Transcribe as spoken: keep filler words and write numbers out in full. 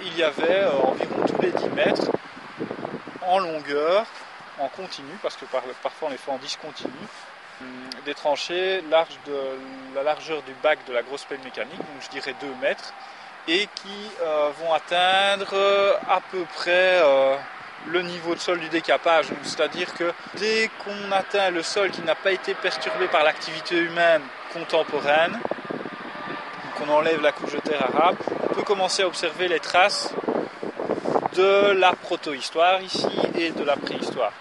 il y avait euh, environ tous les dix mètres en longueur, en continu, parce que par, parfois on les fait en discontinu, des tranchées larges de la largeur du bac de la grosse pelle mécanique, donc je dirais deux mètres, et qui euh, vont atteindre euh, à peu près euh, le niveau de sol du décapage. C'est-à-dire que dès qu'on atteint le sol qui n'a pas été perturbé par l'activité humaine contemporaine, qu'on enlève la couche de terre arabe, on peut commencer à observer les traces de la protohistoire ici et de la préhistoire.